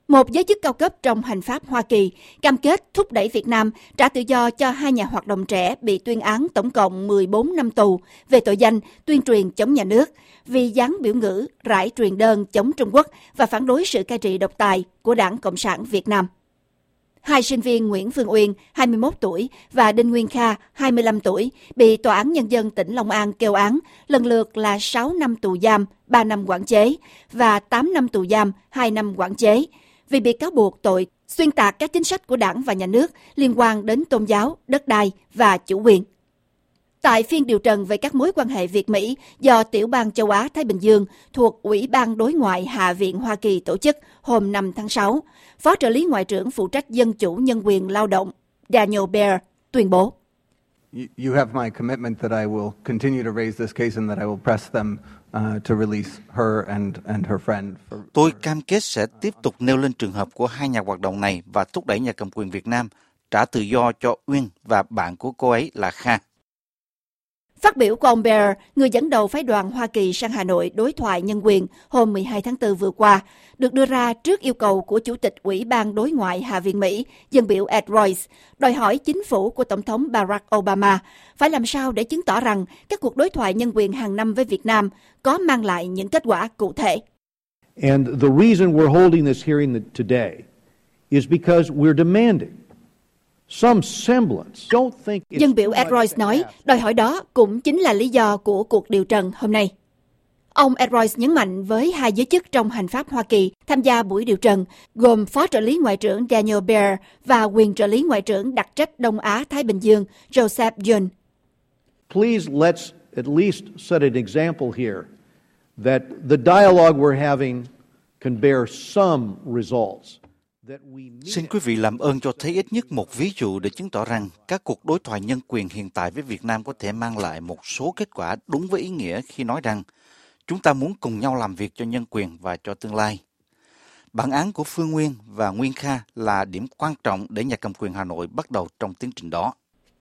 Một giới chức cao cấp trong hành pháp Hoa Kỳ cam kết thúc đẩy Việt Nam trả tự do cho hai nhà hoạt động trẻ bị tuyên án tổng cộng 14 năm tù về tội danh tuyên truyền chống nhà nước vì dán biểu ngữ rải truyền đơn chống Trung Quốc và phản đối sự cai trị độc tài của Đảng Cộng sản Việt Nam. Hai sinh viên Nguyễn Phương Uyên, 21 tuổi, và Đinh Nguyên Kha, 25 tuổi, bị Tòa án Nhân dân tỉnh Long An kêu án lần lượt là 6 năm tù giam, 3 năm quản chế và 8 năm tù giam, 2 năm quản chế, vì bị cáo buộc tội xuyên tạc các chính sách của Đảng và Nhà nước liên quan đến tôn giáo, đất đai và chủ quyền. Tại phiên điều trần về các mối quan hệ Việt-Mỹ do Tiểu bang Châu Á-Thái Bình Dương thuộc Ủy ban Đối ngoại Hạ viện Hoa Kỳ tổ chức hôm 5 tháng 6, Phó trợ lý Ngoại trưởng phụ trách Dân chủ Nhân quyền Lao động Daniel Baer tuyên bố: You have my commitment that I will continue to raise this case and that I will press them to release her and her friend. Tôi cam kết sẽ tiếp tục nêu lên trường hợp của hai nhà hoạt động này và thúc đẩy nhà cầm quyền Việt Nam trả tự do cho Uyên và bạn của cô ấy là Kha. Phát biểu của ông Baer, người dẫn đầu phái đoàn Hoa Kỳ sang Hà Nội đối thoại nhân quyền hôm 12 tháng 4 vừa qua, được đưa ra trước yêu cầu của Chủ tịch Ủy ban Đối ngoại Hạ viện Mỹ, dân biểu Ed Royce, đòi hỏi chính phủ của Tổng thống Barack Obama phải làm sao để chứng tỏ rằng các cuộc đối thoại nhân quyền hàng năm với Việt Nam có mang lại những kết quả cụ thể. And the reason we're holding this hearing today is because we're demanding dân biểu Ed Royce nói, đòi hỏi đó cũng chính là lý do của cuộc điều trần hôm nay. Ông Ed Royce nhấn mạnh với hai giới chức trong hành pháp Hoa Kỳ tham gia buổi điều trần, gồm Phó trợ lý Ngoại trưởng Daniel Baer và quyền trợ lý Ngoại trưởng đặc trách Đông Á-Thái Bình Dương Joseph Yun. Please let's at least set an example here that the dialogue we're having can bear some results. Xin quý vị làm ơn cho thấy ít nhất một ví dụ để chứng tỏ rằng các cuộc đối thoại nhân quyền hiện tại với Việt Nam có thể mang lại một số kết quả đúng với ý nghĩa khi nói rằng chúng ta muốn cùng nhau làm việc cho nhân quyền và cho tương lai. Bản án của Phương Uyên và Nguyên Kha là điểm quan trọng để nhà cầm quyền Hà Nội bắt đầu trong tiến trình đó.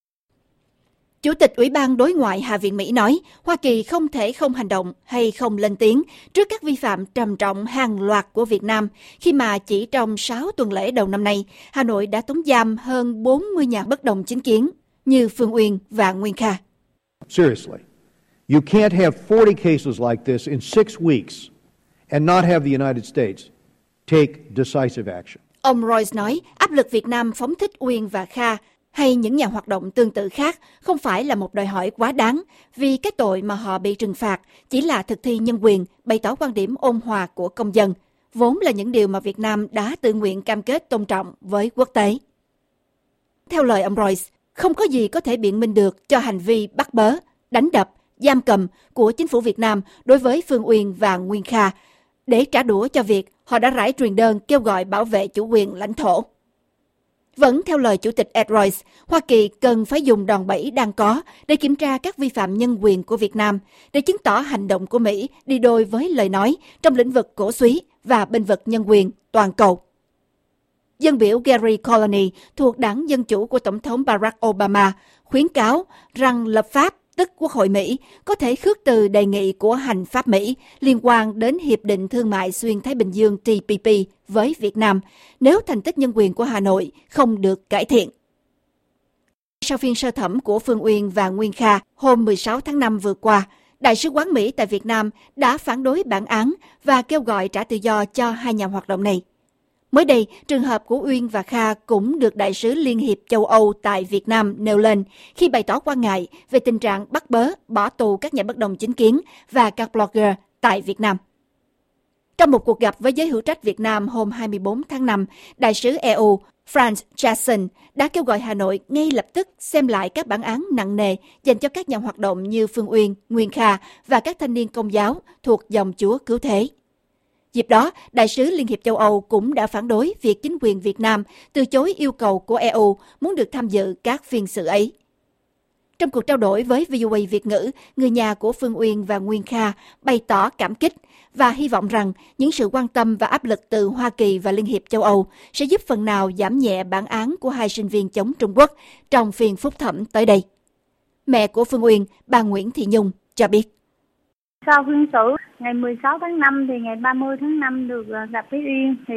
Chủ tịch Ủy ban Đối ngoại Hạ viện Mỹ nói, Hoa Kỳ không thể không hành động hay không lên tiếng trước các vi phạm trầm trọng hàng loạt của Việt Nam, khi mà chỉ trong 6 tuần lễ đầu năm nay, Hà Nội đã tống giam hơn 40 nhà bất đồng chính kiến như Phương Uyên và Nguyên Kha. Seriously, you can't have 40 cases like this in 6 weeks and not have the United States take decisive action. Ông Royce nói, áp lực Việt Nam phóng thích Uyên và Kha hay những nhà hoạt động tương tự khác không phải là một đòi hỏi quá đáng, vì cái tội mà họ bị trừng phạt chỉ là thực thi nhân quyền, bày tỏ quan điểm ôn hòa của công dân, vốn là những điều mà Việt Nam đã tự nguyện cam kết tôn trọng với quốc tế. Theo lời ông Royce, không có gì có thể biện minh được cho hành vi bắt bớ, đánh đập, giam cầm của chính phủ Việt Nam đối với Phương Uyên và Nguyên Kha để trả đũa cho việc họ đã rải truyền đơn kêu gọi bảo vệ chủ quyền lãnh thổ. Vẫn theo lời Chủ tịch Ed Royce, Hoa Kỳ cần phải dùng đòn bẩy đang có để kiểm tra các vi phạm nhân quyền của Việt Nam, để chứng tỏ hành động của Mỹ đi đôi với lời nói trong lĩnh vực cổ súy và bênh vực nhân quyền toàn cầu. Dân biểu Gary Colony thuộc Đảng Dân Chủ của Tổng thống Barack Obama khuyến cáo rằng lập pháp, tức Quốc hội Mỹ, có thể khước từ đề nghị của hành pháp Mỹ liên quan đến Hiệp định Thương mại Xuyên Thái Bình Dương TPP với Việt Nam nếu thành tích nhân quyền của Hà Nội không được cải thiện. Sau phiên sơ thẩm của Phương Uyên và Nguyên Kha hôm 16 tháng 5 vừa qua, Đại sứ quán Mỹ tại Việt Nam đã phản đối bản án và kêu gọi trả tự do cho hai nhà hoạt động này. Mới đây, trường hợp của Uyên và Kha cũng được Đại sứ Liên hiệp châu Âu tại Việt Nam nêu lên khi bày tỏ quan ngại về tình trạng bắt bớ, bỏ tù các nhà bất đồng chính kiến và các blogger tại Việt Nam. Trong một cuộc gặp với giới hữu trách Việt Nam hôm 24 tháng 5, Đại sứ EU Franz Jackson đã kêu gọi Hà Nội ngay lập tức xem lại các bản án nặng nề dành cho các nhà hoạt động như Phương Uyên, Nguyên Kha và các thanh niên Công giáo thuộc dòng Chúa Cứu Thế. Dịp đó, Đại sứ Liên hiệp châu Âu cũng đã phản đối việc chính quyền Việt Nam từ chối yêu cầu của EU muốn được tham dự các phiên xử ấy. Trong cuộc trao đổi với VOA Việt ngữ, người nhà của Phương Uyên và Nguyên Kha bày tỏ cảm kích và hy vọng rằng những sự quan tâm và áp lực từ Hoa Kỳ và Liên hiệp châu Âu sẽ giúp phần nào giảm nhẹ bản án của hai sinh viên chống Trung Quốc trong phiên phúc thẩm tới đây. Mẹ của Phương Uyên, bà Nguyễn Thị Nhung, cho biết. Sau phiên xử, ngày 16 tháng 5 thì ngày 30 tháng 5 được gặp với Uyên, thì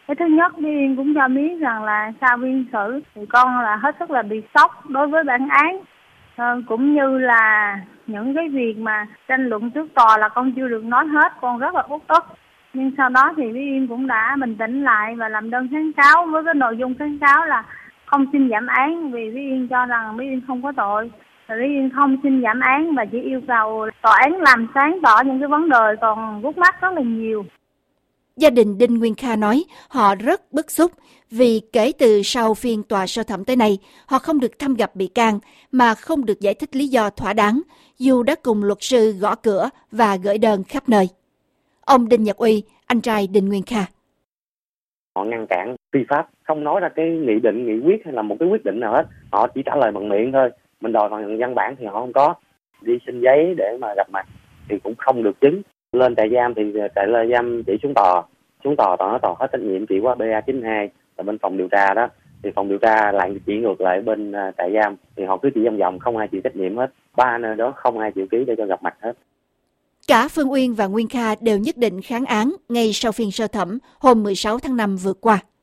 Cái thứ nhất, Mỹ Yên cũng cho biết rằng là sau phiên xử thì con là hết sức là bị sốc đối với bản án, cũng như là những cái việc mà tranh luận trước tòa là con chưa được nói hết, con rất là uất ức. Nhưng sau đó thì Mỹ Yên cũng đã bình tĩnh lại và làm đơn kháng cáo với cái nội dung kháng cáo là không xin giảm án, vì Mỹ Yên cho rằng Mỹ Yên không có tội. Mỹ Yên không xin giảm án và chỉ yêu cầu tòa án làm sáng tỏ những cái vấn đề còn vướng mắc rất là nhiều. Gia đình Đinh Nguyên Kha nói họ rất bức xúc vì kể từ sau phiên tòa sơ thẩm tới nay, họ không được thăm gặp bị can mà không được giải thích lý do thỏa đáng, dù đã cùng luật sư gõ cửa và gửi đơn khắp nơi. Ông Đinh Nhật Uy, anh trai Đinh Nguyên Kha. Họ ngăn cản phi pháp, không nói ra cái nghị định, nghị quyết hay là một cái quyết định nào hết. Họ chỉ trả lời bằng miệng thôi. Mình đòi bằng văn bản thì họ không có. Đi xin giấy để mà gặp mặt thì cũng không được chứng. Lên trại giam thì trại giam chỉ xuống tòa nói tòa hết trách nhiệm, chỉ qua BA92 là bên phòng điều tra đó. Thì phòng điều tra lại chỉ ngược lại bên trại giam, thì họ cứ chỉ vòng không ai chịu trách nhiệm hết. 3 nơi đó không ai chịu ký để cho gặp mặt hết. Cả Phương Uyên và Nguyên Kha đều nhất định kháng án ngay sau phiên sơ thẩm hôm 16 tháng 5 vừa qua.